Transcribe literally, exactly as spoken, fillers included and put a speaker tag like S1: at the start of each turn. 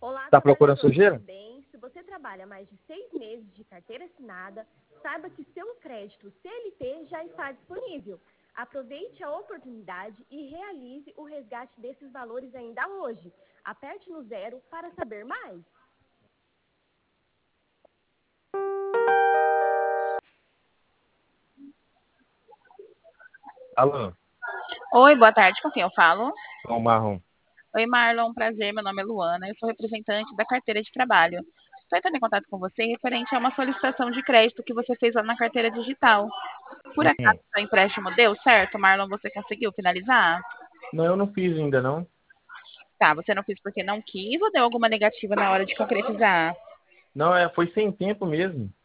S1: Olá,
S2: Tá procurando
S1: trabalhador, tudo
S2: sujeira?
S1: bem? Se você trabalha mais de seis meses de carteira assinada, saiba que seu crédito C L T já está disponível. Aproveite a oportunidade e realize o resgate desses valores ainda hoje. Aperte no zero para saber mais.
S2: Alô,
S3: Oi, boa tarde, com quem eu falo?
S2: o Marrom.
S3: Oi, Marlon, prazer, meu nome é Luana, eu sou representante da carteira de trabalho. Estou entrando em contato com você referente a uma solicitação de crédito que você fez lá na carteira digital. Por acaso,
S2: Hum.
S3: seu empréstimo deu certo, Marlon, você conseguiu finalizar?
S2: Não, eu não fiz ainda, não.
S3: Tá, você não fez porque não quis ou deu alguma negativa na hora de concretizar?
S2: Não, é, foi sem tempo mesmo.